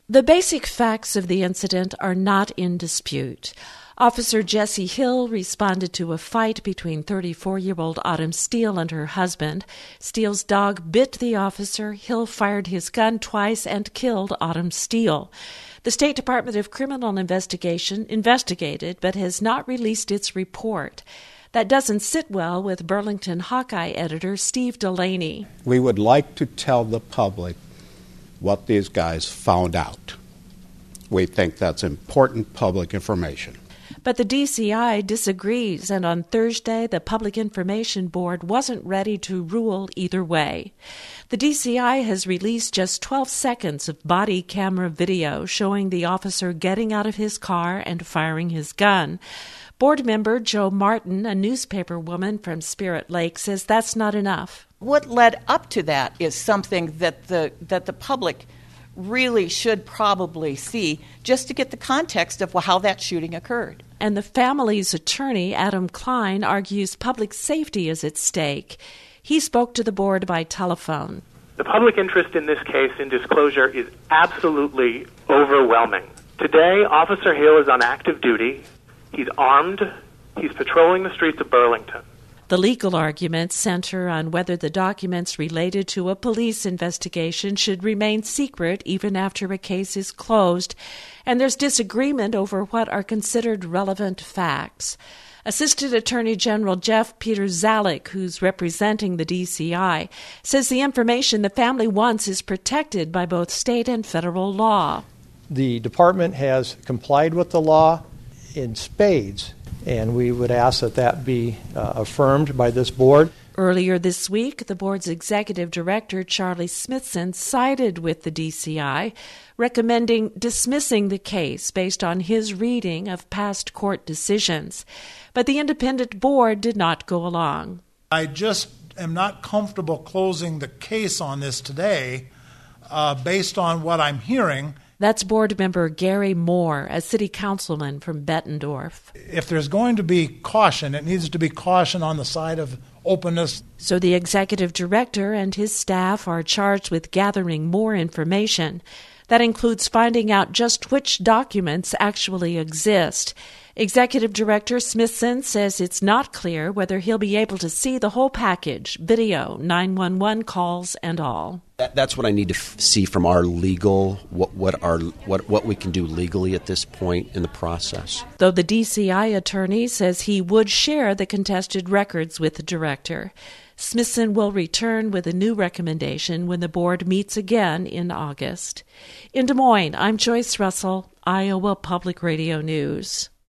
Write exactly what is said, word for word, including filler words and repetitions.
The basic facts of the incident are not in dispute. Officer Jesse Hill responded to a fight between thirty-four-year-old Autumn Steele and her husband. Steele's dog bit the officer. Hill fired his gun twice and killed Autumn Steele. The State Department of Criminal Investigation investigated but has not released its report. That doesn't sit well with Burlington Hawkeye editor Steve Delaney. We would like to tell the public what these guys found out. We think that's important public information. But the D C I disagrees, and on Thursday, the Public Information Board wasn't ready to rule either way. The D C I has released just twelve seconds of body camera video showing the officer getting out of his car and firing his gun. Board member Joe Martin, a newspaper woman from Spirit Lake, says that's not enough. What led up to that is something that the that the public really should probably see, just to get the context of how that shooting occurred. And the family's attorney, Adam Klein, argues public safety is at stake. He spoke to the board by telephone. The public interest in this case in disclosure is absolutely overwhelming. Today, Officer Hill is on active duty. He's armed. He's patrolling the streets of Burlington. The legal arguments center on whether the documents related to a police investigation should remain secret even after a case is closed, and there's disagreement over what are considered relevant facts. Assistant Attorney General Jeff Peter Zalek, who's representing the D C I, says the information the family wants is protected by both state and federal law. The department has complied with the law in spades, and we would ask that that be uh, affirmed by this board. Earlier this week, the board's executive director, Charlie Smithson, sided with the D C I, recommending dismissing the case based on his reading of past court decisions. But the independent board did not go along. I just am not comfortable closing the case on this today uh, based on what I'm hearing. That's board member Gary Moore, a city councilman from Bettendorf. If there's going to be caution, it needs to be caution on the side of openness. So the executive director and his staff are charged with gathering more information. That includes finding out just which documents actually exist. Executive Director Smithson says it's not clear whether he'll be able to see the whole package, video, nine one one calls, and all. That, that's what I need to f- see from our legal, what what our what what we can do legally at this point in the process. Though the D C I attorney says he would share the contested records with the director. Smithson will return with a new recommendation when the board meets again in August. In Des Moines, I'm Joyce Russell, Iowa Public Radio News.